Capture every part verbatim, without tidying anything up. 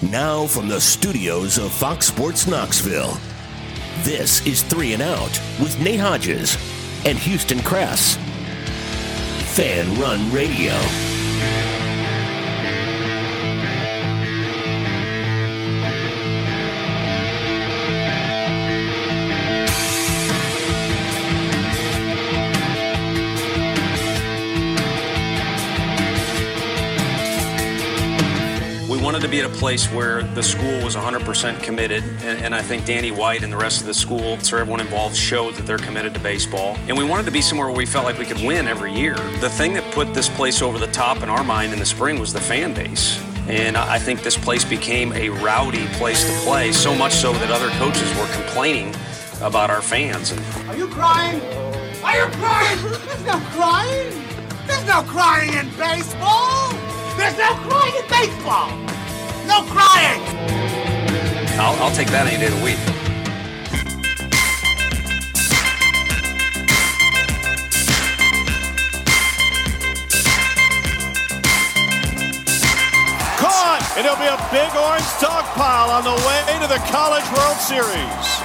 Now from the studios of Fox Sports Knoxville, this is Three and Out with Nate Hodges and Houston Cress. Fan Run Radio. Wanted to be at a place where the school was one hundred percent committed, and, and I think Danny White and the rest of the school, so everyone involved, showed that they're committed to baseball. And we wanted to be somewhere where we felt like we could win every year. The thing that put this place over the top in our mind in the spring was the fan base. And I think this place became a rowdy place to play, so much so that other coaches were complaining about our fans. Are you crying? Are you crying? There's no crying. There's no crying in baseball. There's no crying in baseball. No crying! I'll, I'll take that any day of the week. Caught! And it'll be a big orange dog pile on the way to the College World Series.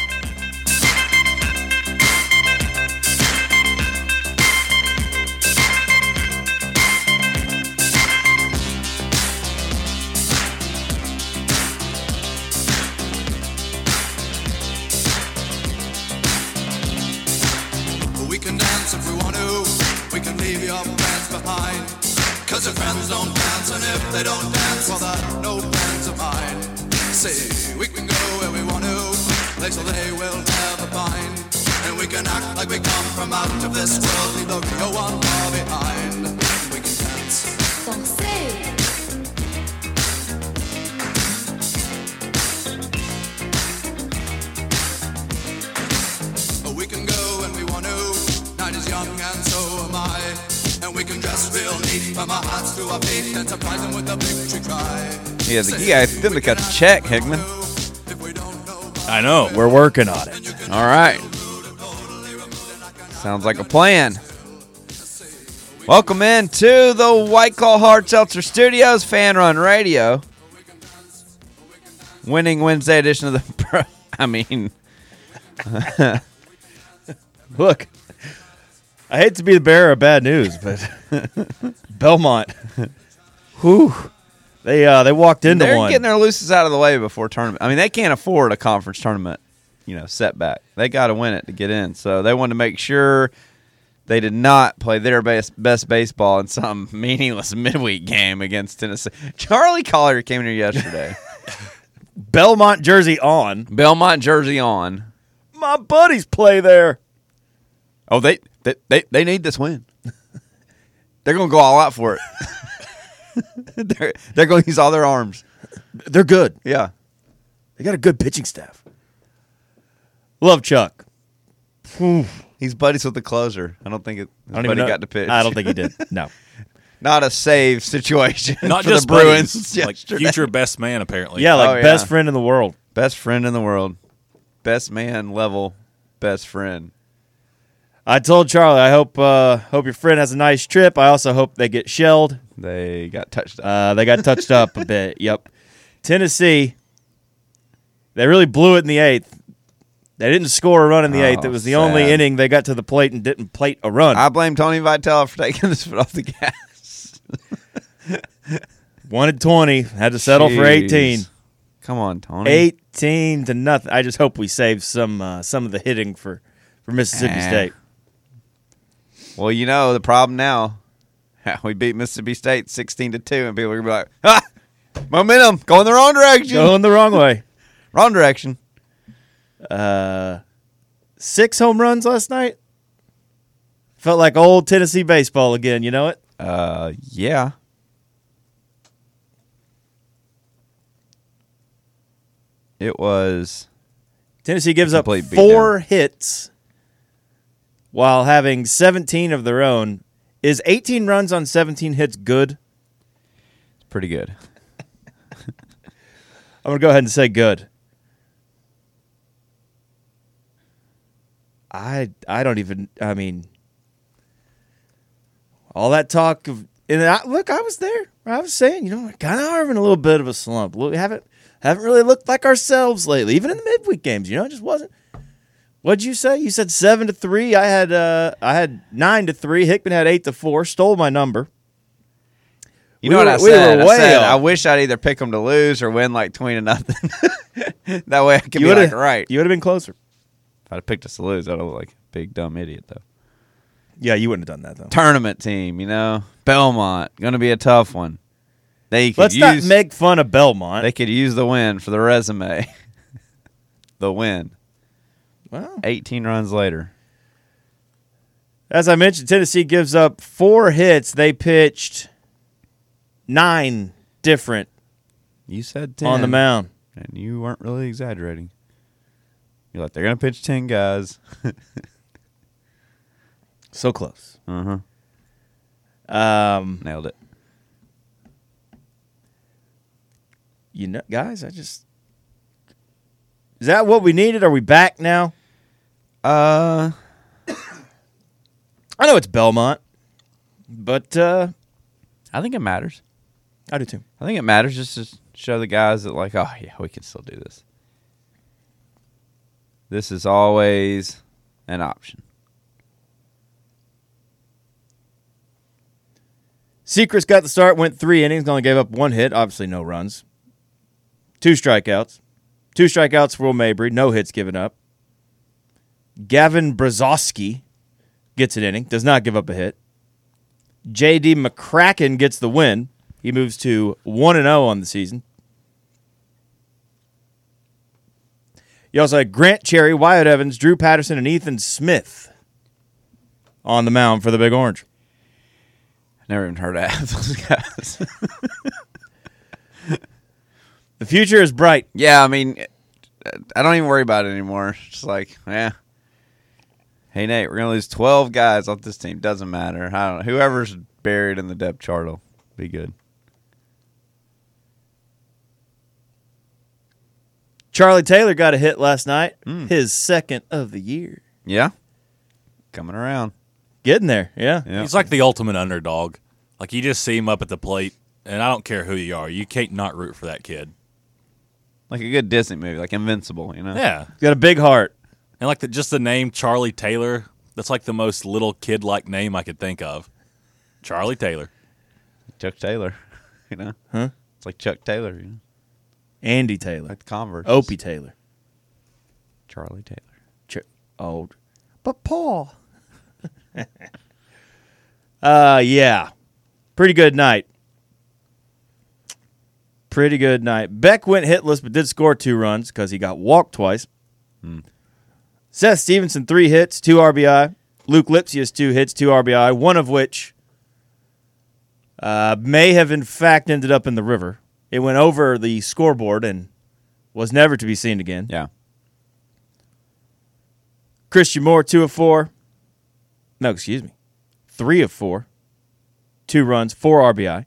Cause your friends don't dance, and if they don't dance, well, they're no friends of mine. Say, we can go where we want to, place where they will never find. And we can act like we come from out of this world, leave the real one far behind. We can dance. Danser. We can go when we want to, night is young and so am I. And we can dress real neat from our hats to our feet and surprise them with a victory cry. Yeah, the, you guys didn't cut the check, Hickman. I know. We're working on it. All right. Sounds like a plan. Welcome in to the White Claw Hard Seltzer Studios, Fan Run Radio. Winning Wednesday edition of the Pro. I mean, look. I hate to be the bearer of bad news, but Belmont, whew, they uh, they walked into they're one. They're getting their looses out of the way before tournament. I mean, they can't afford a conference tournament, you know, setback. They got to win it to get in. So they wanted to make sure they did not play their best best baseball in some meaningless midweek game against Tennessee. Charlie Collier came in here yesterday. Belmont jersey on. Belmont jersey on. My buddies play there. Oh, they. They, they they need this win. They're going to go all out for it. they're they're going to use all their arms. They're good. Yeah. They got a good pitching staff. Love Chuck. He's buddies with the closer. I don't think it, his I don't buddy even know. got to pitch. I don't think he did. No. Not a save situation Not for just the Bruins. buddies, like future best man, apparently. Yeah, like oh, yeah. best friend in the world. Best friend in the world. Best man level best friend. I told Charlie, I hope uh, hope your friend has a nice trip. I also hope they get shelled. They got touched up. Uh, they got touched up a bit. Yep. Tennessee, they really blew it in the eighth. They didn't score a run in the Oh, eighth. It was the sad. only inning they got to the plate and didn't plate a run. I blame Tony Vitale for taking his foot off the gas. Wanted twenty, had to settle Jeez. for eighteen. Come on, Tony. eighteen to nothing. I just hope we save some uh, some of the hitting for, for Mississippi Eh. State. Well, you know the problem now. We beat Mississippi State sixteen to two, and people are gonna be like, "Ah, momentum going the wrong direction." Going the wrong way. Wrong direction. Uh, six home runs last night. Felt like old Tennessee baseball again. You know it? Uh, yeah. It was Tennessee gives up complete four beatdown. hits while having seventeen of their own. Is eighteen runs on seventeen hits good? It's pretty good. I'm going to go ahead and say good. I I don't even, I mean, all that talk of, and I, look, I was there. I was saying, you know, we kind of are in a little bit of a slump. We haven't haven't really looked like ourselves lately, even in the midweek games. You know, it just wasn't. What'd you say? You said seven to three. I had uh, I had nine to three. Hickman had eight to four. Stole my number. You know we what were, I said? We I were way said off. I wish I'd either pick them to lose or win like twenty to nothing. That way I could You be would've- like, right. You would have been closer. If I'd have picked us to lose, I'd have looked like a big dumb idiot though. Yeah, you wouldn't have done that though. Tournament team, you know, Belmont, going to be a tough one. They could Let's use, not make fun of Belmont. They could use the win for the resume. The win. Well, eighteen runs later. as I mentioned, Tennessee gives up four hits. They pitched nine different You said ten on the mound. and you weren't really exaggerating. You're like, they're going to pitch ten guys. So close. Uh-huh. Um, Nailed it. you know, guys, I just is that what we needed? Are we back now? Uh, I know it's Belmont, but uh, I think it matters. I do too. I think it matters just to show the guys that, like, oh, yeah, we can still do this. This is always an option. Sechrist got the start, went three innings, only gave up one hit, obviously no runs. Two strikeouts. Two strikeouts for Will Mabry, no hits given up. Gavin Brzezowski gets an inning, does not give up a hit. J D McCracken gets the win. He moves to one and oh on the season. You also had Grant Cherry, Wyatt Evans, Drew Patterson, and Ethan Smith on the mound for the Big Orange. Never even heard of those guys. The future is bright. Yeah, I mean, I don't even worry about it anymore. It's just like, yeah. Hey, Nate, we're going to lose twelve guys off this team. Doesn't matter. I don't know. Whoever's buried in the depth chart will be good. Charlie Taylor got a hit last night. Mm. His second of the year. Yeah. Coming around. Getting there, yeah. Yeah. He's like the ultimate underdog. Like, you just see him up at the plate, and I don't care who you are. You can't not root for that kid. Like a good Disney movie, like Invincible, you know? Yeah. He's got a big heart. And, like, the, just the name Charlie Taylor, that's like the most little kid-like name I could think of. Charlie Taylor. Chuck Taylor, you know? Huh? It's like Chuck Taylor, you know? Andy Taylor. Like the Converse. Opie Taylor. Charlie Taylor. Ch- old. But Paul. uh, yeah. Pretty good night. Pretty good night. Beck went hitless but did score two runs because he got walked twice. Hmm. Seth Stevenson, three hits, two R B I. Luke Lipsius, two hits, two R B I, one of which uh, may have in fact ended up in the river. It went over the scoreboard and was never to be seen again. Yeah. Christian Moore, two of four. No, excuse me. Three of four. Two runs, four R B I.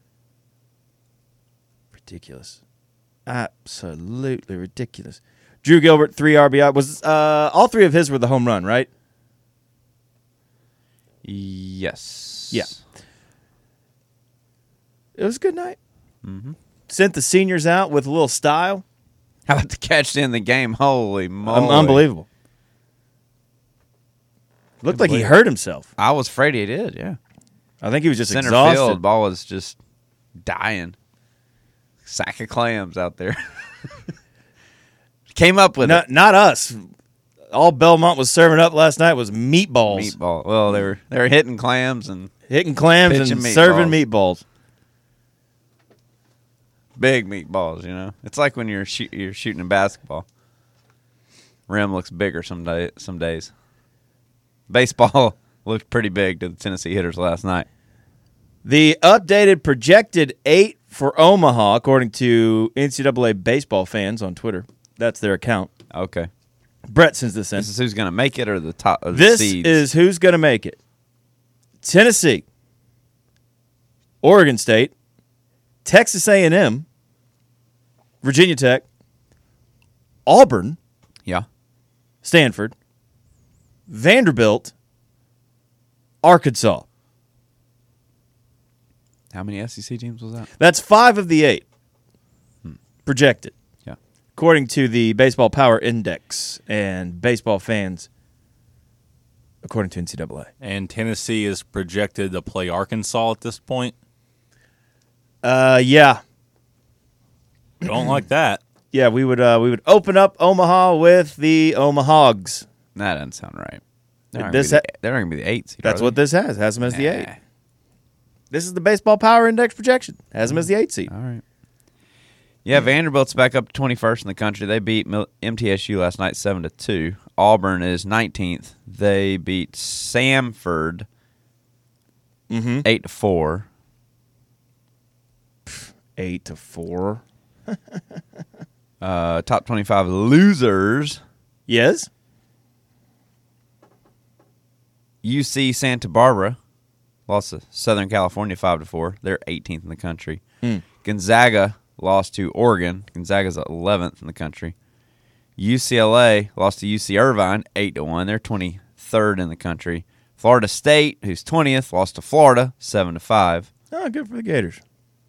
Ridiculous. Absolutely ridiculous. Drew Gilbert, three R B I. Was uh, all three of his were the home run, right? Yes. Yeah. It was a good night. Mm-hmm. Sent the seniors out with a little style. How about the catch to end the game? Holy moly. Um, unbelievable. Looked like he hurt himself. I was afraid he did, yeah. I think he was just Center exhausted. field, ball was just dying. Sack of clams out there. Came up with Not, it. not us. All Belmont was serving up last night was meatballs. Meatball. Well, they were they were hitting clams and Hitting clams Pitching and meatballs. serving meatballs. big meatballs. You know, it's like when you're shoot, you're shooting a basketball. Rim looks bigger some day, some days. Baseball looked pretty big to the Tennessee hitters last night. The updated projected eight for Omaha, according to N C double A baseball fans on Twitter. That's their account. Okay, Brett sends this in. this is who's going to make it or the top of the This seeds. is who's going to make it. Tennessee, Oregon State, Texas A and M, Virginia Tech, Auburn, yeah. Stanford, Vanderbilt, Arkansas. How many S E C teams was that? That's five of the eight projected, Yeah. according to the Baseball Power Index and baseball fans, according to N C double A. And Tennessee is projected to play Arkansas at this point. Uh, yeah, Don't like that. yeah. We would uh, we would open up Omaha with the Omahogs. That doesn't sound right. They're not This going ha- to be the eight seed. That's are what they? this has. Has them as the Nah. eight. This is the Baseball Power Index projection. Has them as the eight seed. All right. Yeah, Vanderbilt's back up to twenty-first in the country. They beat Mil- M T S U last night seven to two. Auburn is nineteenth. They beat Samford Mm-hmm. eight to four. Eight to four. Uh, top twenty-five losers. Yes. U C Santa Barbara lost to Southern California five to four. They're eighteenth in the country. Hmm. Gonzaga lost to Oregon. Gonzaga's eleventh in the country. U C L A lost to U C Irvine eight to one. They're twenty-third in the country. Florida State, who's twentieth, lost to Florida seven to five. Oh, good for the Gators.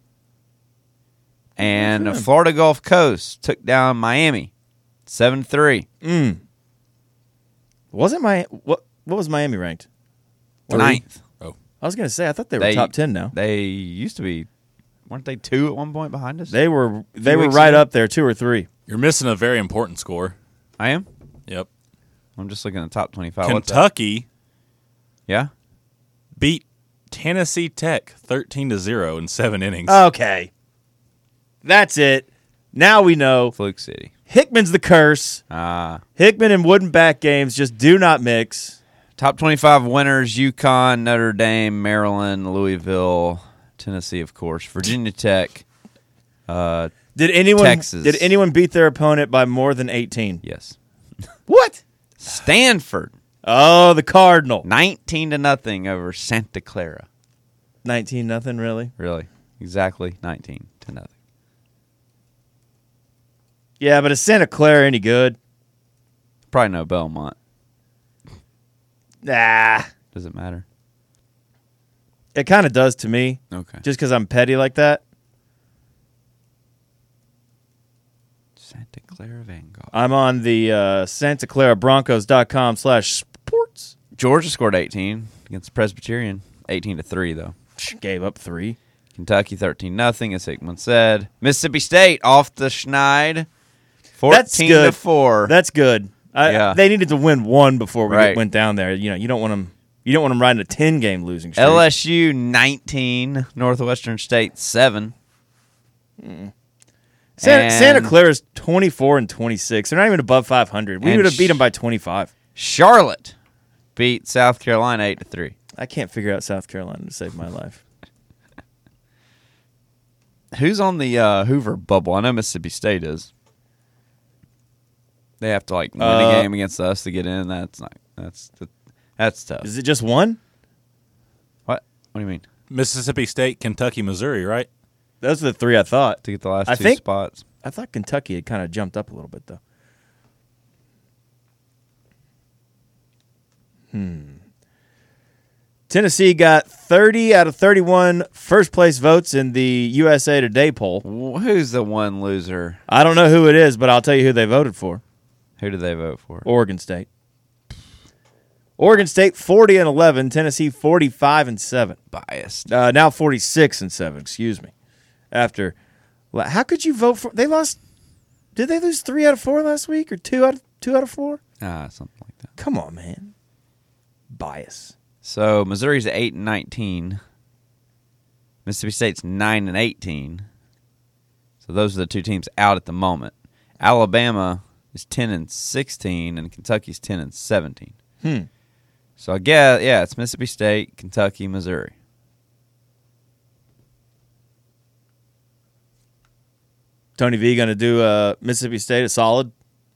And Good for them. Florida Gulf Coast took down Miami seven to three. Mm. Wasn't my what? What was Miami ranked? Ninth. Oh, I was gonna say I thought they were They- top ten now. They used to be, weren't they two at one point behind us? They were they were weeks right ago? up there, two or three. you're missing a very important score. I am? Yep. I'm just looking at the top twenty-five. What's that? Kentucky Yeah? beat Tennessee Tech thirteen to zero in seven innings. Okay, that's it. Now we know Fluke City. Hickman's the curse. Ah. Hickman and wooden back games just do not mix. Top twenty-five winners: UConn, Notre Dame, Maryland, Louisville, Tennessee, of course, Virginia Tech. Uh, Did anyone Texas. did anyone beat their opponent by more than eighteen? yes. What? Stanford, Oh, the Cardinal. nineteen to nothing over Santa Clara. Nineteen nothing really. Really, exactly nineteen to nothing. Yeah, but is Santa Clara any good? Probably no Belmont. Nah, Does it matter? it kind of does to me. Okay. Just because I'm petty like that. Santa Clara Vanguard. I'm on the uh, Santa Clara Broncos dot com slash sports. Georgia scored eighteen against Presbyterian. eighteen to three though. Gave up three. Kentucky thirteen nothing, as Hickman said. Mississippi State off the schneid. That's fourteen good. to four. That's good. I, Yeah. They needed to win one before we Right. went down there. You know, you don't want them. You don't want them riding a ten game losing streak. L S U nineteen, Northwestern State seven. Santa, and- Santa Clara's twenty-four and twenty-six. They're not even above five hundred. We And would have beat sh- them by twenty-five. Charlotte beat South Carolina eight to three. I can't figure out South Carolina to save my life. Who's on the uh, Hoover bubble? I know Mississippi State is. They have to like win Uh, a game against us to get in. That's not. That's that's tough. Is it just one? What? What do you mean? Mississippi State, Kentucky, Missouri, right? Those are the three I thought. To get the last I two think- spots. I thought Kentucky had kind of jumped up a little bit, though. Hmm. Tennessee got thirty out of thirty-one first place votes in the U S A Today poll. Wh- Who's the one loser? I don't know who it is, but I'll tell you who they voted for. Who did they vote for? Oregon State. Oregon State forty and eleven, Tennessee forty-five and seven. Biased. Uh, now forty-six and seven, excuse me. After how could you vote for they lost did they lose three out of four last week or two out of two out of four? Ah, something like that. Come on, man. Bias. So Missouri's at eight and nineteen. Mississippi State's nine and eighteen. So those are the two teams out at the moment. Alabama is ten and sixteen, and Kentucky's ten and seventeen. Hmm. So I guess yeah, it's Mississippi State, Kentucky, Missouri. Tony V going to do uh, Mississippi State a solid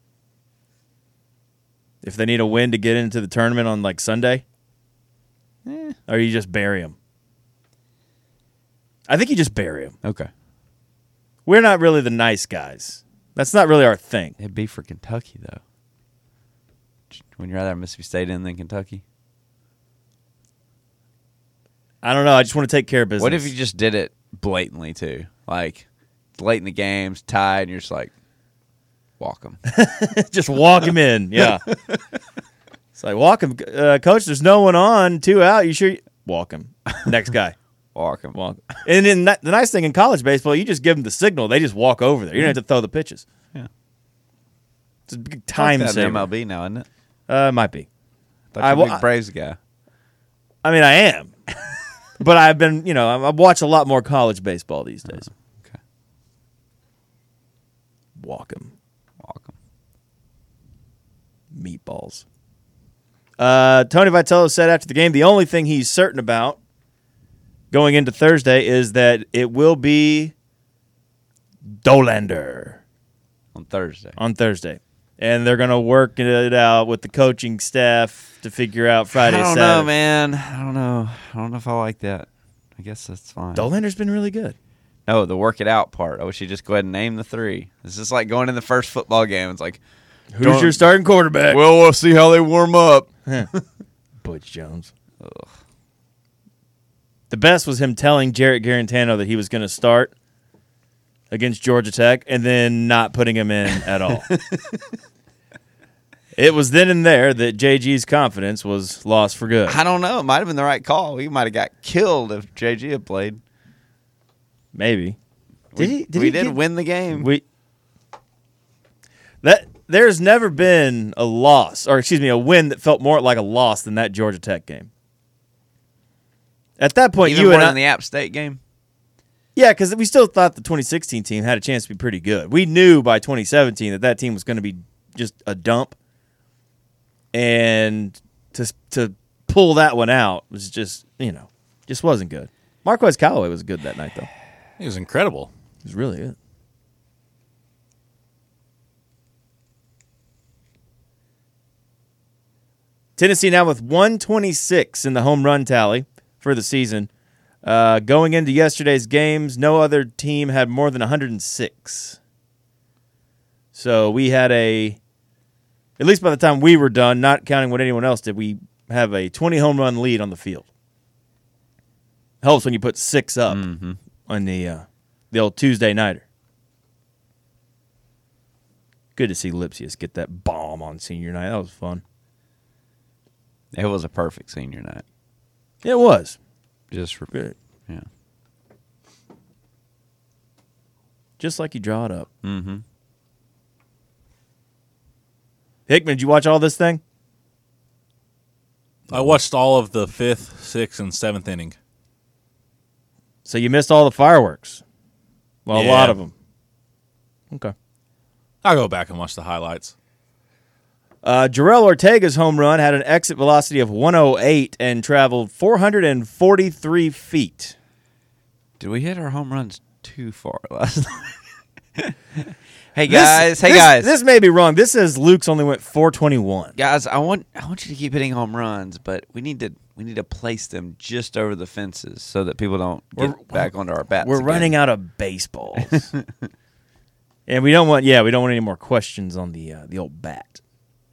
if they need a win to get into the tournament on like Sunday? Eh. Or you just bury them? I think you just bury them. Okay. We're not really the nice guys. That's not really our thing. It'd be for Kentucky though. Would you rather have Mississippi State in than Kentucky? I don't know. I just want to take care of business. What if you just did it blatantly too? Like late in the game's tied, and you're just like, walk him. just walk him in? Yeah. It's like walk him, uh, coach. There's no one on. Two out. You sure? You... Walk him. Next guy. Walk him. Walk. And then that, the nice thing in college baseball, you just give them the signal. They just walk over there. You don't have to throw the pitches. Yeah. It's a big time like that saver. in M L B now, isn't it? Uh, might be. I I- thought you were a big Braves guy. I mean, I am. But I've been, you know, I watch a lot more college baseball these days. Oh, okay. Walk him. Walk him. Meatballs. Uh, Tony Vitello said after the game, the only thing he's certain about going into Thursday is that it will be Dollander On Thursday. on Thursday. And they're going to work it out with the coaching staff to figure out Friday, I don't Saturday. know, man. I don't know. I don't know if I like that. I guess that's fine. Dollander's been really good. No, the work it out part. I wish you just go ahead and name the three. It's just like going in the first football game. It's like, Who's don't- your starting quarterback? well, we'll see how they warm up. Butch Jones. Ugh. The best was him telling Jarrett Garantano that he was going to start against Georgia Tech and then not putting him in at all. It was then and there that J G's confidence was lost for good. I don't know. It might have been the right call. He might have got killed if J G had played. Maybe. Did we, he? Did we he did get- win the game. We that there's never been a loss, or excuse me, a win that felt more like a loss than that Georgia Tech game. At that point, Even you more and I, than the App State game. yeah, because we still thought the twenty sixteen team had a chance to be pretty good. We knew by twenty seventeen that that team was going to be just a dump, and to to pull that one out was just you know just wasn't good. Marquez Callaway was good that night though. He was incredible. He was really good. Tennessee now with one twenty-six in the home run tally for the season. Uh, going into yesterday's games, no other team had more than one hundred six. So we had a, at least by the time we were done, not counting what anyone else did, we have a twenty home run lead on the field. Helps when you put six up Mm-hmm. on the uh, the old Tuesday nighter. Good to see Lipsius get that bomb on senior night. That was fun. It was a perfect senior night. It was. Just for, Good. yeah. Just like you draw it up. Mm-hmm. Hickman, did you watch all this thing? I watched all of the fifth, sixth, and seventh inning. So you missed all the fireworks. Well, a Yeah. lot of them. Okay. I'll go back and watch the highlights. Uh, Jarrell Ortega's home run had an exit velocity of one oh eight and traveled four hundred forty-three feet. Did we hit our home runs too far last night? Hey guys, This- hey this- guys, This may be wrong. This says Luke's only went four twenty-one. guys. I want I want you to keep hitting home runs, but we need to we need to place them just over the fences so that people don't get We're- back onto our bats. We're again. running out of baseballs. And we don't want, yeah, we don't want any more questions on the uh, the old bat.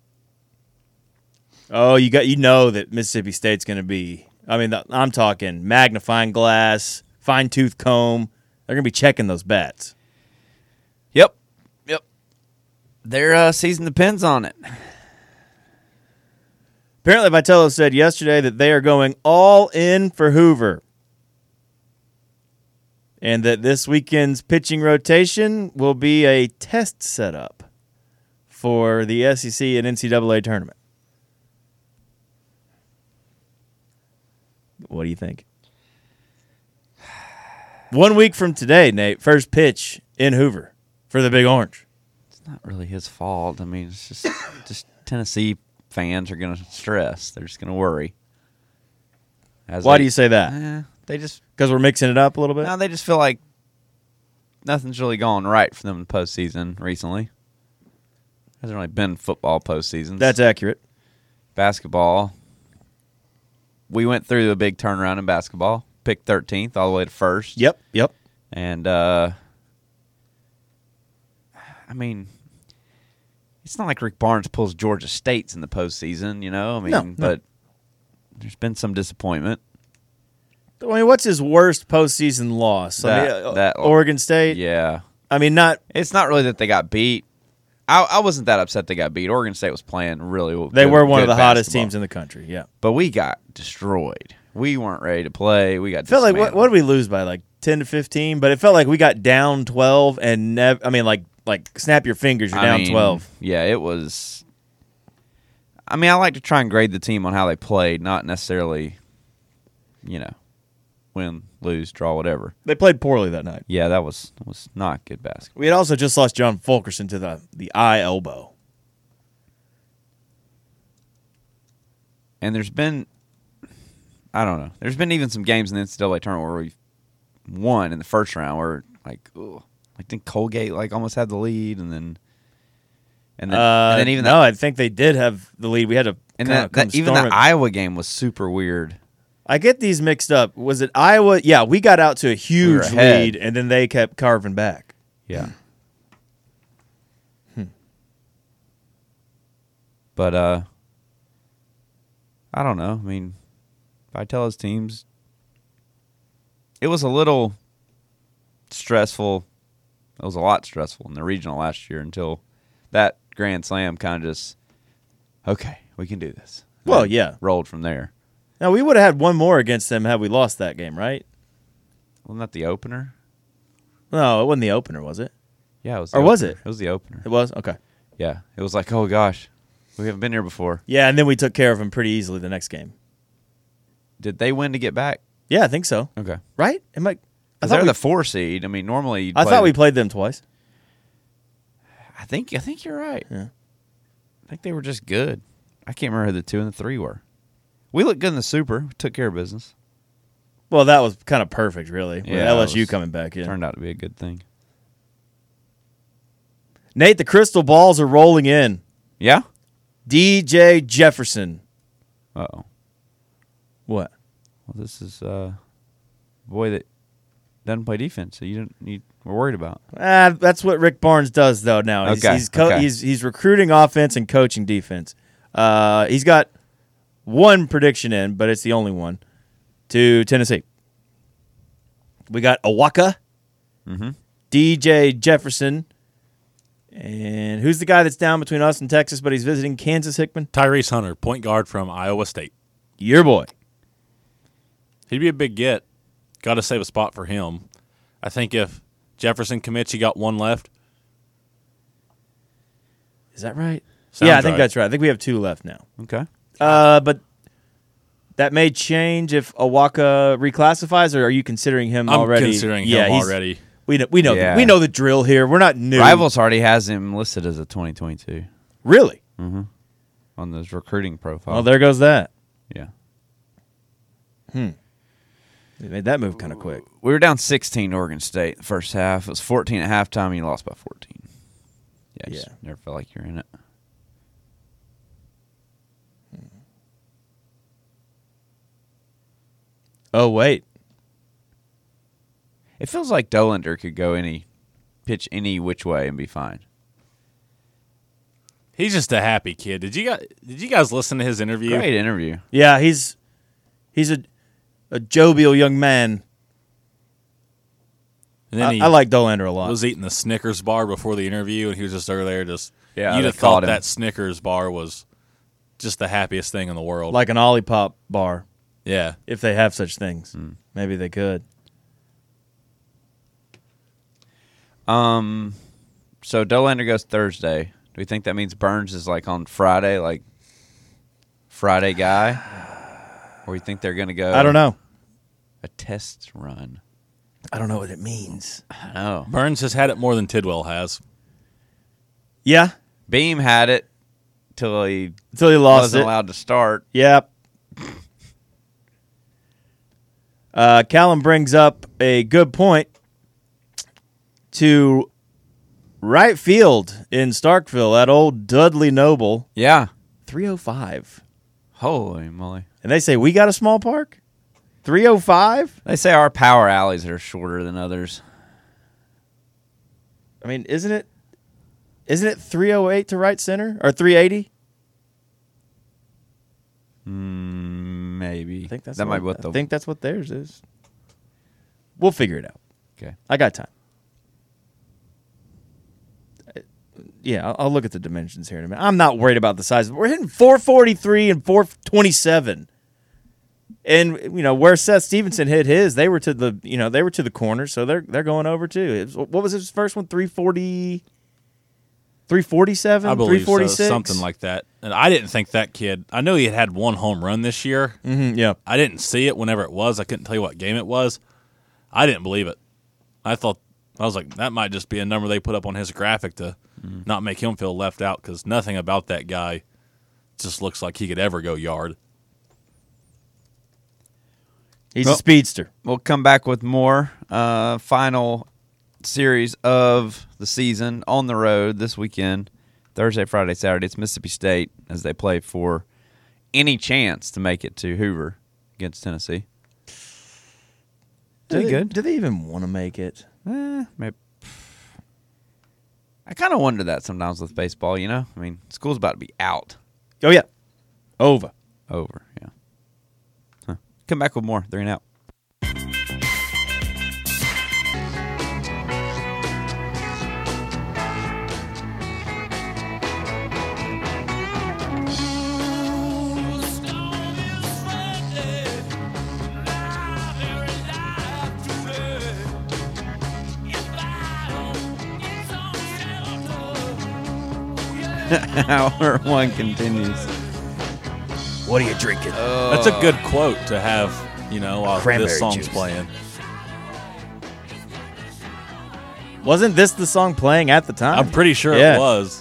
Oh, you got, you know that Mississippi State's going to be, I mean, the, I'm talking magnifying glass, fine tooth comb. They're going to be checking those bats. Yep, yep. Their uh, season depends on it. Apparently, Vitello said yesterday that they are going all in for Hoover. And that this weekend's pitching rotation will be a test setup for the S E C and N C double A tournament. What do you think? One week from today, Nate, first pitch in Hoover for the Big Orange. It's not really his fault. I mean, it's just just Tennessee fans are going to stress. They're just going to worry. As Why they- do you say that? Eh, they just Because we're mixing it up a little bit? no, they just feel like nothing's really gone right for them in the postseason recently. Hasn't really been football postseasons. That's accurate. Basketball. We went through the big turnaround in basketball. Picked thirteenth all the way to first. Yep, yep. And, uh, I mean, it's not like Rick Barnes pulls Georgia State's in the postseason, you know? I mean, No, no. but there's been some disappointment. I mean, what's his worst postseason loss? I That- mean, that- Oregon State. Yeah. I mean, not It's not really that they got beat. I, I wasn't that upset they got beat. Oregon State was playing really well. they good- were one of good the hottest basketball. teams in the country. Yeah, But we got destroyed. We weren't ready to play. We got felt like what, dismantled. what did we lose by like ten to fifteen? But it felt like we got down twelve and never. I mean, like like snap your fingers, you're I down mean, twelve. Yeah, it was. I mean, I like to try and grade the team on how they played, not necessarily, you know, win, lose, draw, whatever. They played poorly that night. Yeah, that was was not good basketball. We had also just lost John Fulkerson to the the eye elbow. And there's been, I don't know, there's been even some games in the N C double A tournament where we won in the first round where, like, ugh, I think Colgate, like, almost had the lead, and then, and then, Uh, and then even no, that, I think they did have the lead. We had to and kinda that, come that even storming. the Iowa game was super weird. I get these mixed up. Was it Iowa? Yeah, we got out to a huge ahead. lead, and then they kept carving back. Yeah. But uh, I don't know. I mean, Vitello's teams. It was a little stressful. It was a lot stressful in the regional last year until that Grand Slam kind of just, okay, we can do this. And Well, then yeah. rolled from there. Now we would have had one more against them had we lost that game, right? Wasn't that the opener? No, it wasn't the opener, was it? Yeah, it was. The Or was opener. it? It was the opener. It was? Okay. Yeah, it was like, oh gosh, we haven't been here before. Yeah, and then we took care of them pretty easily the next game. Did they win to get back? Yeah, I think so. Okay. Right? Am I? I Because thought, they're we, the four seed. I mean, normally you'd I play thought we the- played them twice. I think I think you're right. Yeah. I think they were just good. I can't remember who the two and the three were. We looked good in the Super. We took care of business. Well, that was kind of perfect, really. With Yeah, L it S U was- coming back in. Turned out to be a good thing. Nate, the crystal balls are rolling in. Yeah. D J Jefferson. Uh oh. What? Well, this is uh, a boy that doesn't play defense. So you don't need. We're worried about. Ah, that's what Rick Barnes does though. Now he's Okay, he's, co- okay. he's he's recruiting offense and coaching defense. Uh, he's got one prediction in, but it's the only one to Tennessee. We got Awaka, Mhm. D J Jefferson, and who's the guy that's down between us and Texas, but he's visiting Kansas? Hickman, Tyrese Hunter, point guard from Iowa State. your boy. He'd be a big get. Got to save a spot for him. I think if Jefferson commits, you got one left. Is that right? Sounds yeah, I think right. that's right. I think we have two left now. Okay. Uh, but that may change if Awaka reclassifies, or are you considering him I'm already? considering yeah, him he's- already. We know, we know, Yeah. the, we know the drill here. We're not new. Rivals already has him listed as a twenty twenty-two Really? on those recruiting profile. Well, there goes that. yeah. They made that move kind of quick. We were down sixteen to Oregon State the first half. It was fourteen at halftime, and you lost by fourteen. Yeah, just Yeah. never felt like you're in it. Oh wait, It feels like Dolander could go any, pitch any which way and be fine. He's just a happy kid. Did you guys? Did you guys listen to his interview? Great interview. yeah, he's he's a a jovial young man. And then I, he I like Dolander a lot. was eating the Snickers bar before the interview, and he was just over there just. Yeah, you'd they have called thought him. that Snickers bar was just the happiest thing in the world. Like an Olipop bar, yeah, if they have such things. Hmm. Maybe they could. Um, so Dolander goes Thursday. Do we think that means Burns is like on Friday, like Friday guy, or you think they're going to go? I don't know. A test run. I don't know what it means. I know. Burns has had it more than Tidwell has. Yeah, Beam had it till he until he lost wasn't it. allowed to start. Yep. Uh, Callum brings up a good point to right field in Starkville at old Dudley Noble, Yeah. three oh five. Holy moly. And they say, we got a small park? three oh five? They say our power alleys are shorter than others. I mean, isn't it isn't it three oh eight to right center? Or three eighty? Mm, maybe. be. I think that's that the might one- be what the. I think that's what theirs is. We'll figure it out. Okay. I got time. Uh, Yeah, I'll, I'll look at the dimensions here in a minute. I'm not worried about the size. We're hitting four forty-three and four twenty-seven. And you know where Seth Stevenson hit his, they were to the you know they were to the corner, so they're they're going over too. It was, what was his first one? three forty, three forty-seven, I three believe so, forty-six, something like that. And I didn't think that kid. I know he had had one home run this year. Mm-hmm, yeah, I didn't see it whenever it was. I couldn't tell you what game it was. I didn't believe it. I thought I was like, that might just be a number they put up on his graphic to mm. not make him feel left out because nothing about that guy just looks like he could ever go yard. he's Well, a speedster. We'll come back with more uh, final series of the season on the road this weekend, Thursday, Friday, Saturday. It's Mississippi State as they play for any chance to make it to Hoover against Tennessee. Do Pretty they, good. do they even want to make it? Eh, maybe. I kind of wonder that sometimes with baseball. You know, I mean, school's about to be out, Oh yeah, over. over. Yeah. Huh. Come back with more. Three and out. Hour one continues. What are you drinking? That's a good quote to have, you know, while Cranberry this song's juice. playing. Wasn't this the song playing at the time? I'm pretty sure Yeah. it was.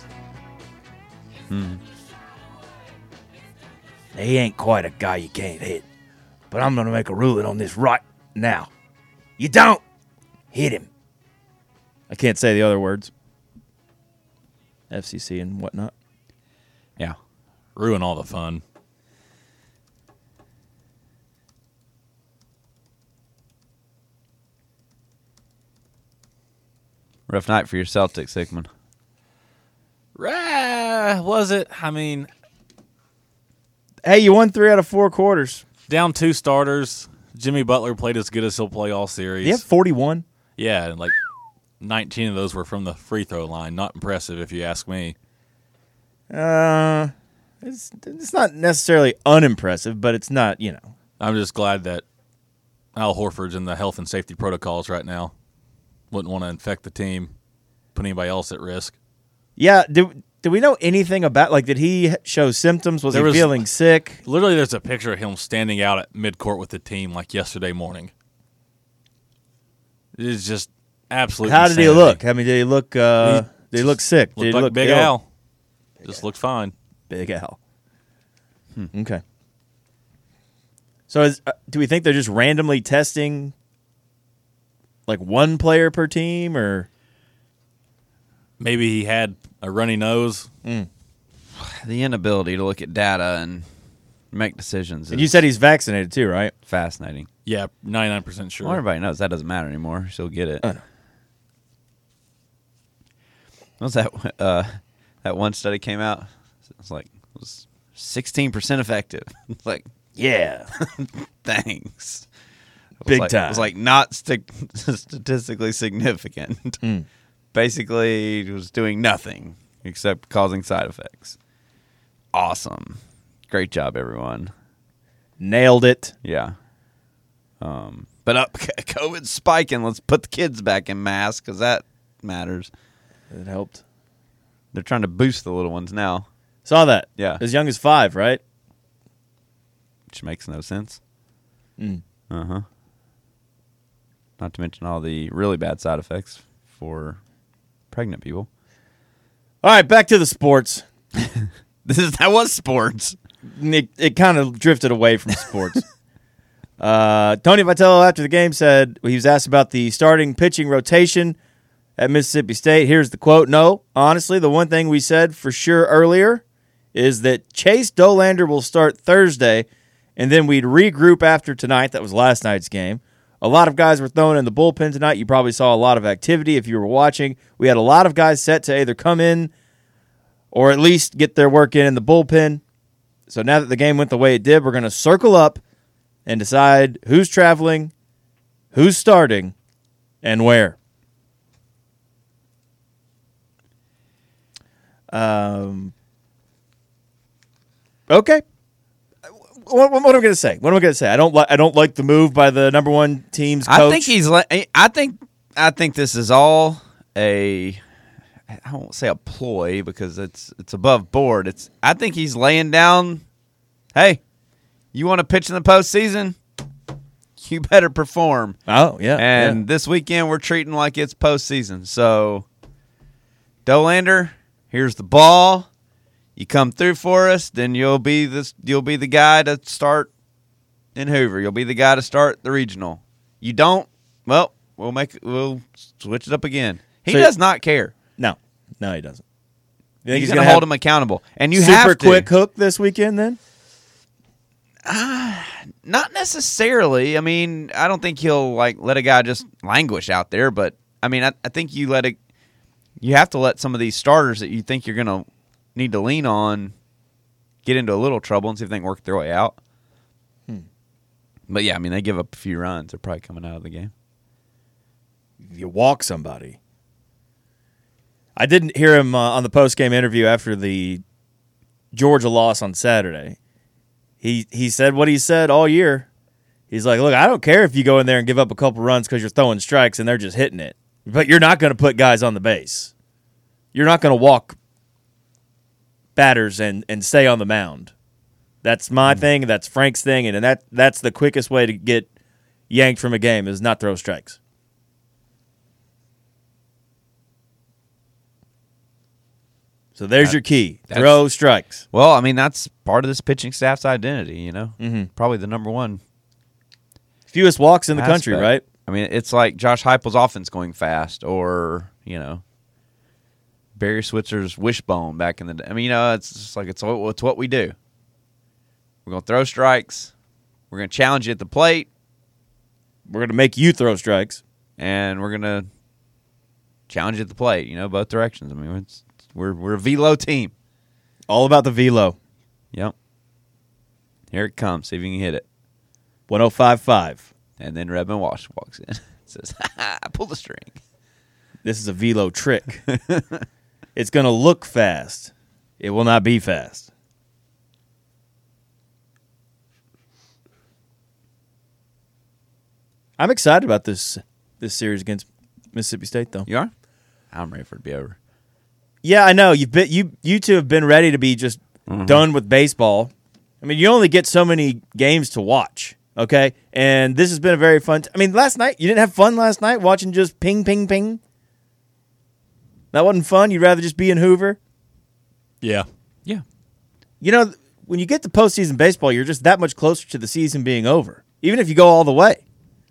He ain't quite a guy you can't hit, but I'm gonna make a ruling on this right now. You don't hit him. I can't say the other words. F C C and whatnot. Yeah. Ruin all the fun. Rough night for your Celtics, Hickman. Rah, was it? I mean, Hey, you won three out of four quarters. down two starters. Jimmy Butler played as good as he'll play all series. You have forty-one. Yeah, and like nineteen of those were from the free throw line. Not impressive, if you ask me. Uh, it's it's not necessarily unimpressive, but it's not, you know. I'm just glad that Al Horford's in the health and safety protocols right now. Wouldn't want to infect the team, put anybody else at risk. Yeah, do do we know anything about, like, did he show symptoms? Was There he was- feeling sick? Literally, there's a picture of him standing out at midcourt with the team like yesterday morning. It is just absolutely. How did he insanity. look? I mean, did he look uh, He did he look sick? Did Looked he like look Big ill? Al. Just looked fine. Big Al. Okay. So, is, uh, do we think they're just randomly testing, like, one player per team, or Maybe he had a runny nose. The inability to look at data and make decisions and is you said he's vaccinated too, right? fascinating. Yeah, ninety-nine percent sure. Well, everybody knows that doesn't matter anymore. She'll get it. I know. What was that? Uh, that one study came out. It's like it was sixteen percent effective. It's like, Yeah. thanks. It was Big like- time. It was like not st- statistically significant. Mm. Basically, it was doing nothing except causing side effects. Awesome. Great job, everyone. Nailed it. Yeah. Um, but up, COVID's spiking. Let's put the kids back in masks because that matters. It helped. They're trying to boost the little ones now, Saw that. Yeah. As young as five, right? which makes no sense. Mm. Uh huh. Not to mention all the really bad side effects for pregnant people. All right, back to the sports. This is that was sports. It, it kind of drifted away from sports. uh, Tony Vitello, after the game, said he was asked about the starting pitching rotation at Mississippi State. Here's the quote. No, honestly, the one thing we said for sure earlier is that Chase Dolander will start Thursday, and then we'd regroup after tonight. That was last night's game. A lot of guys were thrown in the bullpen tonight. You probably saw a lot of activity if you were watching. We had a lot of guys set to either come in or at least get their work in in the bullpen. So now that the game went the way it did, we're going to circle up and decide who's traveling, who's starting, and where. Um. Okay. What, what am I going to say? What am I going to say? I don't like. I don't like the move by the number one team's coach. I think he's. Le- I think. I think this is all a. I won't say a ploy because it's it's above board. It's. I think he's laying down. Hey, you want to pitch in the postseason? You better perform. Oh yeah. And yeah. this weekend we're treating like it's postseason. So, Dollander, here's the ball. You come through for us, then you'll be this. You'll be the guy to start in Hoover. You'll be the guy to start the regional. You don't, well, we'll make we'll switch it up again. He So- does not care. No, no, he doesn't. You He's, think going to have hold him accountable, and you super have to. quick hook this weekend. Then Not necessarily. I mean, I don't think he'll like let a guy just languish out there. But I mean, I, I think you let it. You have to let some of these starters that you think you're going to need to lean on get into a little trouble and see if they can work their way out. Hmm. But yeah, I mean, they give up a few runs. They're probably coming out of the game. you walk somebody. I didn't hear him uh, on the post-game interview after the Georgia loss on Saturday. He he said what he said all year. He's like, look, I don't care if you go in there and give up a couple runs because you're throwing strikes and they're just hitting it. But you're not going to put guys on the base. You're not going to walk batters and, and stay on the mound. That's my mm. thing. That's Frank's thing. And that that's the quickest way to get yanked from a game is not throw strikes. So there's that, your key. Throw strikes. Well, I mean, that's part of this pitching staff's identity, you know? Mm-hmm. Probably the number one. Fewest walks in the aspect. country, right? I mean, it's like Josh Heupel's offense going fast or, you know, Barry Switzer's wishbone back in the day. I mean, you know, it's just like it's, it's what we do. We're going to throw strikes. We're going to challenge you at the plate. We're going to make you throw strikes. And we're going to challenge you at the plate, you know, both directions. I mean, it's, we're we're a velo team. All about the velo. Yep. Here it comes. See if you can hit it. one oh five point five. And then Redmond Walsh walks in. Says, I pull the string. This is a velo trick. It's going to look fast. It will not be fast. I'm excited about this this series against Mississippi State, though. You are? I'm ready for it to be over. Yeah, I know. You've been, you you two have been ready to be just mm-hmm. done with baseball. I mean, you only get so many games to watch, okay? And this has been a very fun t- I mean, last night, you didn't have fun last night watching just ping, ping, ping? That wasn't fun? You'd rather just be in Hoover? Yeah. Yeah. You know, when you get to postseason baseball, you're just that much closer to the season being over, even if you go all the way.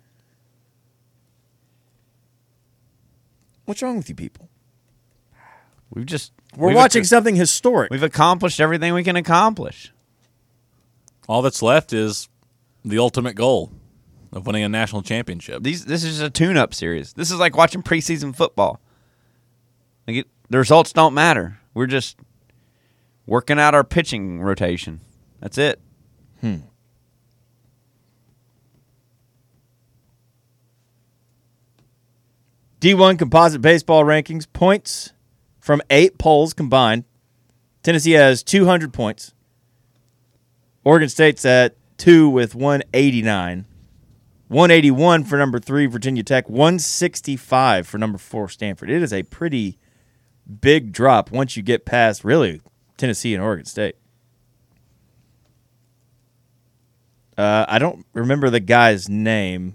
What's wrong with you people? We've just We're we've watching ac- something historic. We've accomplished everything we can accomplish. All that's left is the ultimate goal of winning a national championship. These this is a tune-up series. This is like watching preseason football. Like it, the results don't matter. We're just working out our pitching rotation. That's it. Hmm. D one composite baseball rankings, points from eight polls combined. Tennessee has two hundred points. Oregon State's at two with one eighty-nine. one eighty-one for number three, Virginia Tech. one sixty-five for number four, Stanford. It is a pretty big drop once you get past, really, Tennessee and Oregon State. Uh, I don't remember the guy's name.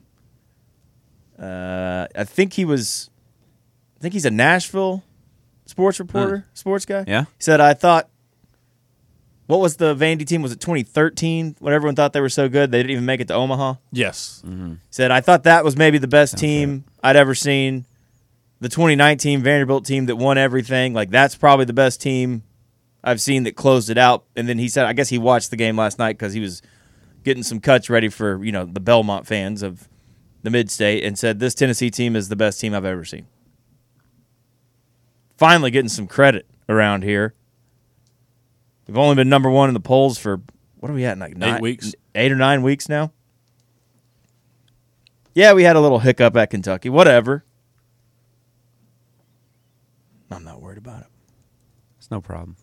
Uh, I think he was, I think he's a Nashville sports reporter, huh. sports guy. Yeah. He said, I thought, what was the Vandy team? Was it twenty thirteen when everyone thought they were so good they didn't even make it to Omaha? Yes. Mm-hmm. He said, I thought that was maybe the best Sounds team right. I'd ever seen. The twenty nineteen Vanderbilt team that won everything, like that's probably the best team I've seen that closed it out. And then he said, I guess he watched the game last night because he was getting some cuts ready for, you know, the Belmont fans of the Mid-State, and said, this Tennessee team is the best team I've ever seen. Finally getting some credit around here. We've only been number one in the polls for, what are we at, like nine, eight weeks? Eight or nine weeks now? Yeah, we had a little hiccup at Kentucky. Whatever. I'm not worried about it. It's no problem.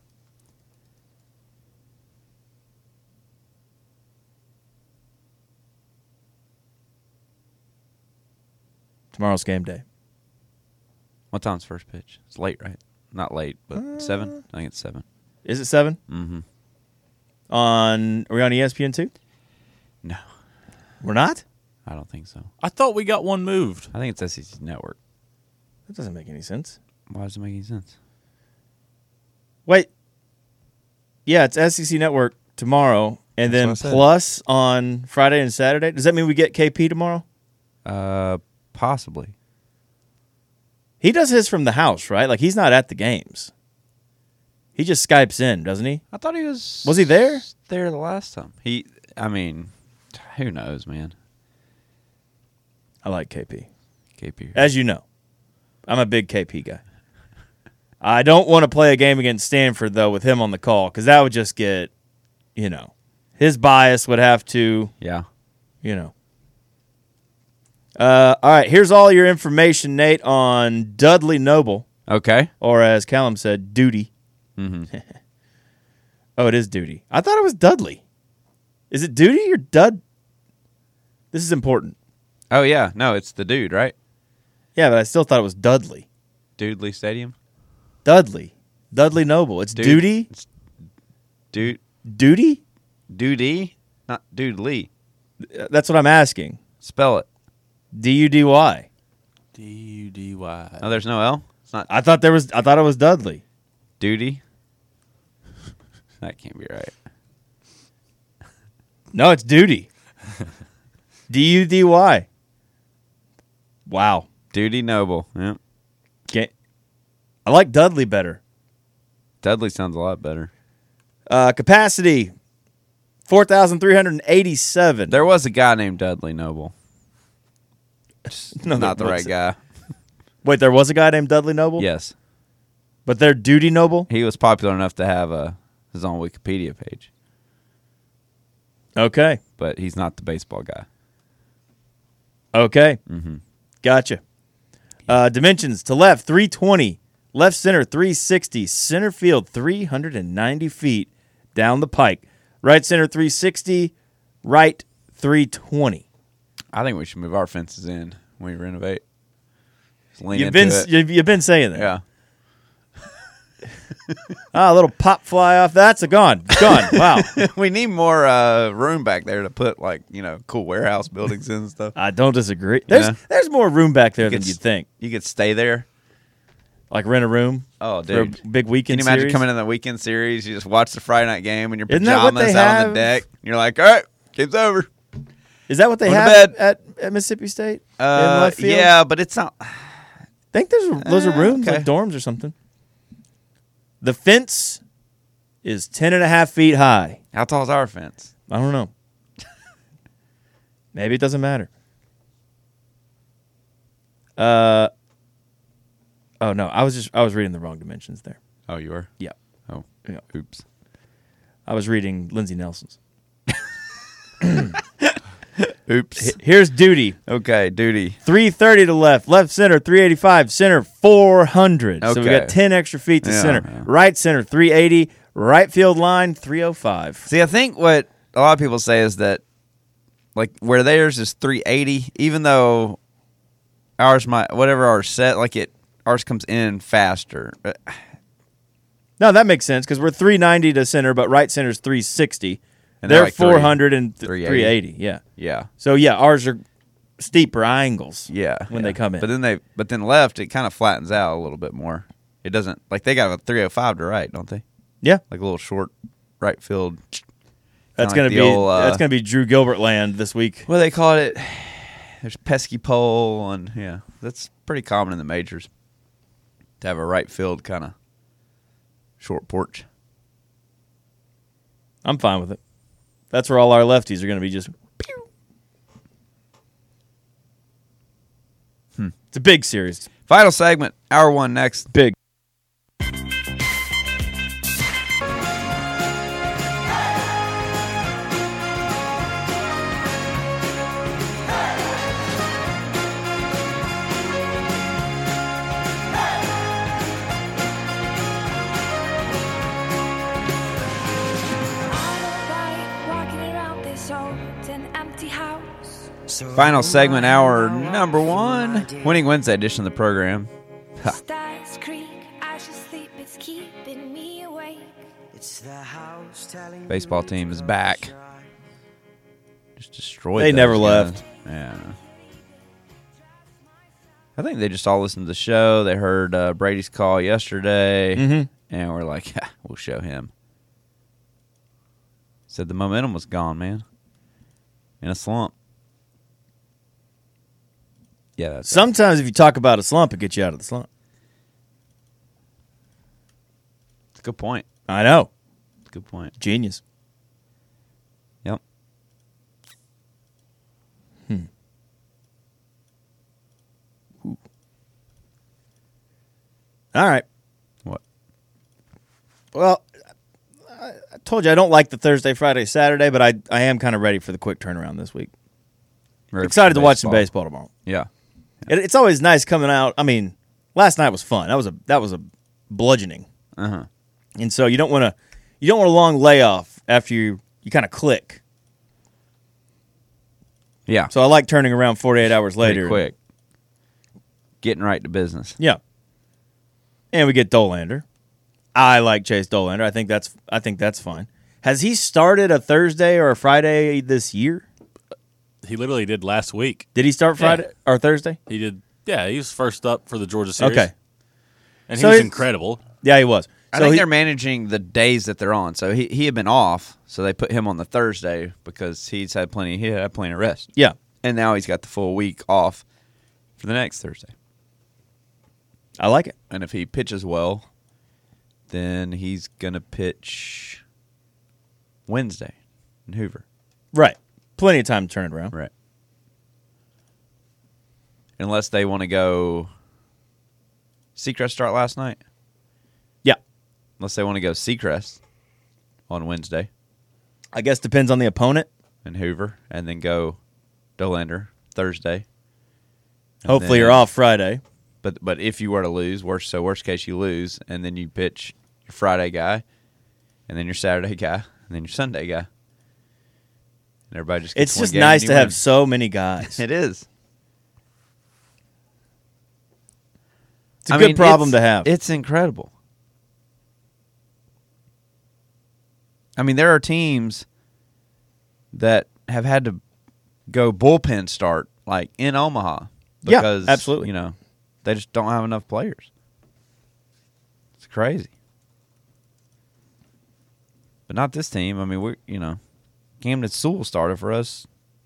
Tomorrow's game day. What time's first pitch? It's late, right? Not late, but Uh, seven. I think it's seven. Is it seven? Mm-hmm. On are we on E S P N two? No, We're not? I don't think so. I thought we got one moved. I think it's S E C Network. That doesn't make any sense. Why does it make any sense? Wait. Yeah, it's S E C Network tomorrow, and That's then what I said. plus on Friday and Saturday. Does that mean we get K P tomorrow? Uh, possibly. He does his from the house, right? Like he's not at the games. He just Skypes in, doesn't he? I thought he was. Was he there? There the last time. He. I mean, who knows, man? I like K P. K P. As you know, I'm a big K P guy. I don't want to play a game against Stanford, though, with him on the call, because that would just get, you know, his bias would have to, Yeah. you know. Uh, all right, here's all your information, Nate, on Dudley Noble, Okay. or as Callum said, Duty. Mm-hmm. Oh, it is Duty. I thought it was Dudley. Is it Duty or Dud? This is important. Oh yeah. No, it's the dude, right? Yeah, but I still thought it was Dudley. Dudley Stadium. Dudley. Dudley Noble. It's Dude. Duty? It's Dude. Duty? Duty. Not Dude Lee. That's what I'm asking. Spell it. D U D Y. D U D Y. Oh, there's no L. It's not I thought there was. I thought it was Dudley. Duty. That can't be right. No, it's Duty. D U D Y. Wow. Duty Noble. Yep. Can't, I like Dudley better. Dudley sounds a lot better. Uh, capacity four thousand three hundred eighty-seven. There was a guy named Dudley Noble. No, Not the there right wasn't. guy. Wait, there was a guy named Dudley Noble? Yes. But they're Duty Noble? He was popular enough to have a his own Wikipedia page, Okay. but he's not the baseball guy. Okay. Mm-hmm. Gotcha. Uh, dimensions to left, three twenty. Left center, three sixty. Center field, three hundred ninety feet down the pike. Right center, three sixty. Right, three twenty. I think we should move our fences in when we renovate. Just lean You've into been it. you've, you've been saying that. Yeah. Ah, a little pop fly off. That's a gone. Gone. Wow. We need more uh, room back there to put, like, you know, cool warehouse buildings in and stuff. I don't disagree. There's Yeah. there's more room back there You than could you'd s- think. You could stay there. Like rent a room. Oh, For a dude. big weekend Can you imagine series? coming in the weekend series? You just watch the Friday night game in your Isn't that what pajamas they out on have? the deck. And you're like, all right, game's over. Is that what they On the have bed. at, at Mississippi State? in Uh, left field? yeah, but it's not. I think there's those are Uh, rooms, okay. like dorms or something. The fence is ten and a half feet high. How tall is our fence? I don't know. Maybe it doesn't matter. Uh oh no, I was just I was reading the wrong dimensions there. Oh, you are? Yeah. Oh, Yeah. oops. I was reading Lindsey Nelson's. Oops. H- Here's duty. Okay, duty. three thirty to left. Left center, three eighty-five. Center, four hundred. So we Okay. got ten extra feet to Yeah, center. yeah. Right center, three eighty. Right field line, three oh five. See, I think what a lot of people say is that, like, where theirs is three eighty, even though ours might, whatever ours set, like it, ours comes in faster. But No, that makes sense because we're three ninety to center, but right center is three sixty. And they're They're like three- four hundred and th- three eighty. three eighty. Yeah. yeah, So yeah, ours are steeper angles. yeah. When yeah. they come in. But then they, but then left, it kind of flattens out a little bit more. It doesn't, like, they got a three oh five to right, don't they? Yeah. Like a little short right field. That's Kinda gonna like be the old, uh, that's gonna be Drew Gilbert land this week. What do they call it? There's pesky pole, and yeah, that's pretty common in the majors to have a right field kind of short porch. I'm fine with it. That's where all our lefties are gonna be just. Pew. Hmm. It's a big series. Final segment, hour one next. Big. Final segment, hour number one. Winning Wednesday edition of the program. Ha. Stars creak, I should sleep, it's keeping me awake. It's the house telling Baseball team is back. Just destroyed. They those never guys. left. Yeah. I think they just all listened to the show. They heard uh, Brady's call yesterday, Mhm. and we're like, ha, we'll show him. Said the momentum was gone, man. In a slump. Yeah, that's Sometimes if you talk about a slump, it gets you out of the slump. That's a good point. I know. That's a good point. Genius. Yep. Hmm. Ooh. All right. What? Well, I, I told you I don't like the Thursday, Friday, Saturday, but I I am kind of ready for the quick turnaround this week. Ready for Excited to some watch some baseball. baseball tomorrow. Yeah. It, it's always nice coming out. I mean, last night was fun. That was a that was a bludgeoning. Uh huh. And so you don't want to you don't want a long layoff after you you kind of click. Yeah. So I like turning around forty-eight hours Pretty later. quick. Getting right to business. Yeah. And we get Dolander. I like Chase Dolander. I think that's I think that's fine. Has he started a Thursday or a Friday this year? He literally did last week. Did he start Friday Yeah. or Thursday? He did. Yeah, he was first up for the Georgia series. Okay. And So he was it's- incredible. Yeah, he was. I So think he- they're managing the days that they're on. So he he had been off, so they put him on the Thursday because he's had plenty. He had plenty of rest, yeah. and now he's got the full week off for the next Thursday. I like it. And if he pitches well, then he's gonna pitch Wednesday in Hoover. Right. Plenty of time to turn it around. Right. Unless they want to go. Seacrest start last night. Yeah. Unless they want to go Seacrest on Wednesday I guess depends on the opponent. in Hoover, and then go Dolander Thursday. And Hopefully then- you're off Friday. But but if you were to lose, worst so worst case you lose, and then you pitch your Friday guy, and then your Saturday guy, and then your Sunday guy, and everybody just gets It's one just game nice and to you have win. so many guys. It is. It's a I good mean, problem it's- to have. It's incredible. I mean, there are teams that have had to go bullpen start, like in Omaha, Yeah, because absolutely. you know they just don't have enough players. It's crazy, but not this team. I mean, we you know, Camden Sewell started for us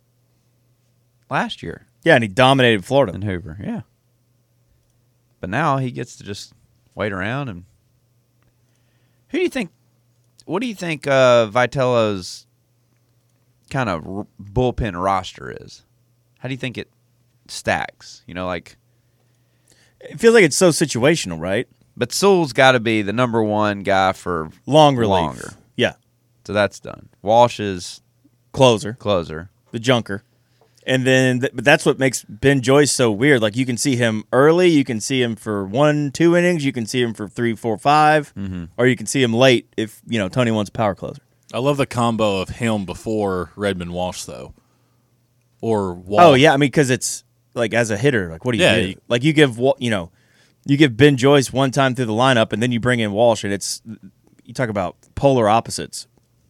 last year Yeah, and he dominated Florida. in Hoover, yeah. But now he gets to just wait around and. Who do you think? What do you think uh, Vitello's kind of r- bullpen roster is? How do you think it stacks? You know, like, It feels like it's so situational, right? but Sewell's got to be the number one guy for Long relief. longer. Yeah. So that's done. Walsh is Closer. closer. The junker. And then, th- but that's what makes Ben Joyce so weird. Like, you can see him early, you can see him for one, two innings, you can see him for three, four, five, Mm-hmm. or you can see him late if, you know, Tony wants a power closer. I love the combo of him before Redmond Walsh, though. Or Walsh. Oh, yeah. I mean, because it's, like, as a hitter, like, what do you Yeah, do? you- like, you give, Wa- you know, you give Ben Joyce one time through the lineup, and then you bring in Walsh, and it's, you talk about polar opposites.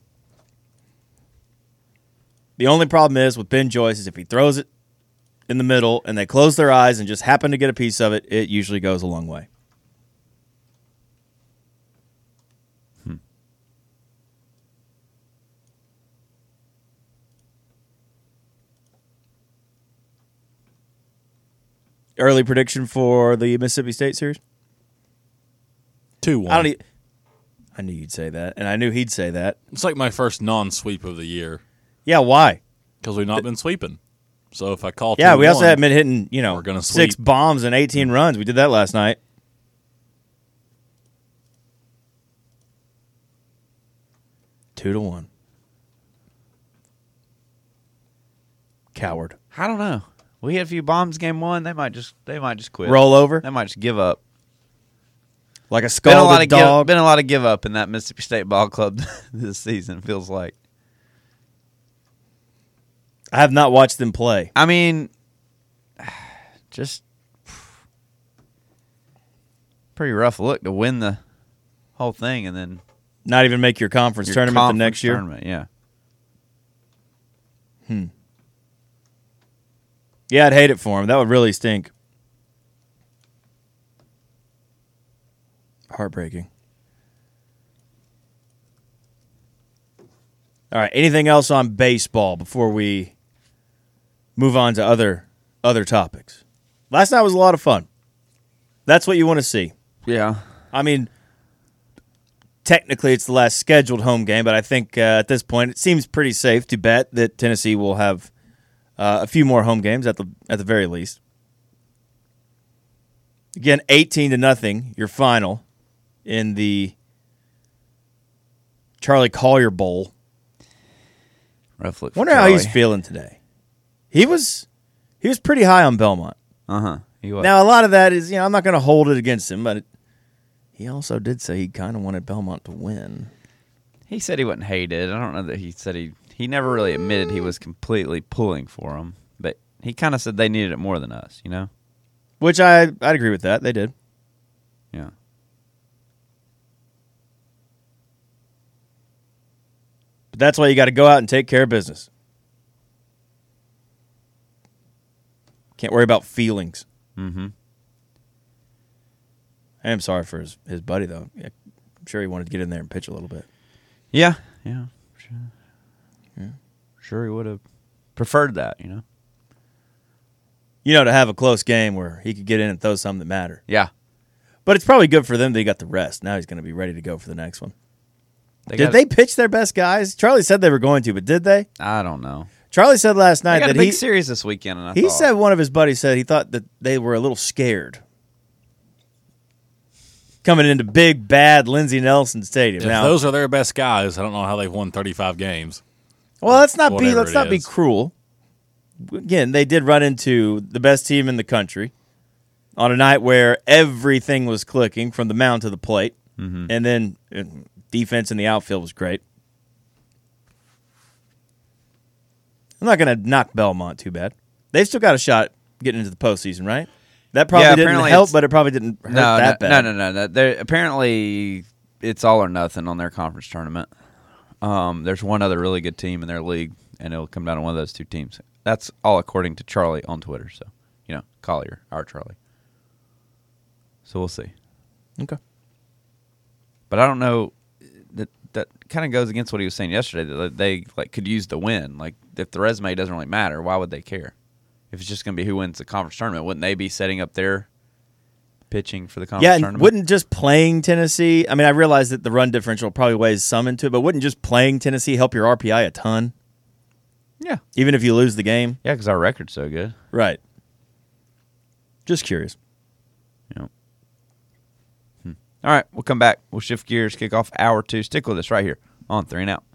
The only problem is with Ben Joyce is if he throws it in the middle and they close their eyes and just happen to get a piece of it, it usually goes a long way. Hmm. Early prediction for the Mississippi State series? two one. I don't. E- I knew you'd say that, and I knew he'd say that. It's like my first non-sweep of the year Yeah, why? because we've not been sweeping. So if I call Yeah, two we also one, haven't been hitting, you know, We're gonna six sweep. bombs and eighteen runs. We did that last night. Two to one. Coward. I don't know. We had a few bombs game one. They might just they might just quit. Roll over They might just give up. like a Been a lot scalded of give, dog. been a lot of give up in that Mississippi State ball club this season. Feels like I have not watched them play. I mean, just pretty rough look to win the whole thing and then not even make your conference your tournament conference the next year. Tournament, yeah. Hmm. Yeah, I'd hate it for him. That would really stink. Heartbreaking. All right. Anything else on baseball before we move on to other other topics? Last night was a lot of fun. That's what you want to see. Yeah. I mean, technically it's the last scheduled home game, but I think uh, at this point it seems pretty safe to bet that Tennessee will have uh, a few more home games at the at the very least. Again, eighteen to nothing, your final in the Charlie Collier Bowl. Rough look. Wonder how he's feeling today. He was he was pretty high on Belmont. Uh huh. He was. Now a lot of that is, you know, I'm not going to hold it against him, but it, he also did say he kind of wanted Belmont to win. He said he wouldn't hate it. I don't know that he said he he never really admitted he was completely pulling for him, but he kind of said they needed it more than us, you know. Which I I'd agree with that. They did. Yeah. But that's why you got to go out and take care of business. Can't worry about feelings. Mm-hmm. I am sorry for his, his buddy, though. I'm sure he wanted to get in there and pitch a little bit. Yeah. Yeah. Sure. Yeah. Sure he would have preferred that, you know. You know, to have a close game where he could get in and throw something that mattered. Yeah. But it's probably good for them that he got the rest. Now he's going to be ready to go for the next one. They did got, they pitch their best guys? Charlie said they were going to, but did they? I don't know. Charlie said last night they got that a big he series this weekend. And I he thought, said one of his buddies said he thought that they were a little scared coming into big bad Lindsey Nelson Stadium. If now, those are their best guys, I don't know how they've won thirty-five games. Well, let's not be let's it not be is. cruel. Again, they did run into the best team in the country on a night where everything was clicking from the mound to the plate, mm-hmm. and then uh, defense in the outfield was great. I'm not going to knock Belmont too bad. They've still got a shot getting into the postseason, right? That probably Yeah, didn't apparently help, it's- but it probably didn't hurt no, that no, bad. no, no, no, no. They're, apparently, it's all or nothing on their conference tournament. Um, there's one other really good team in their league, and it'll come down to one of those two teams. That's all according to Charlie on Twitter. So, you know, Collier, our Charlie. So we'll see. Okay. But I don't know. That that kind of goes against what he was saying yesterday. That they like could use the win. Like if the resume doesn't really matter, why would they care? If it's just going to be who wins the conference tournament, wouldn't they be setting up their pitching for the conference Yeah, and tournament? wouldn't just playing Tennessee, I mean, I realize that the run differential probably weighs some into it, but wouldn't just playing Tennessee help your R P I a ton? Yeah. Even if you lose the game? Yeah, because our record's so good. Right. Just curious. Yeah. Hmm. All right, we'll come back. We'll shift gears, kick off hour two. Stick with us right here on Three and Out.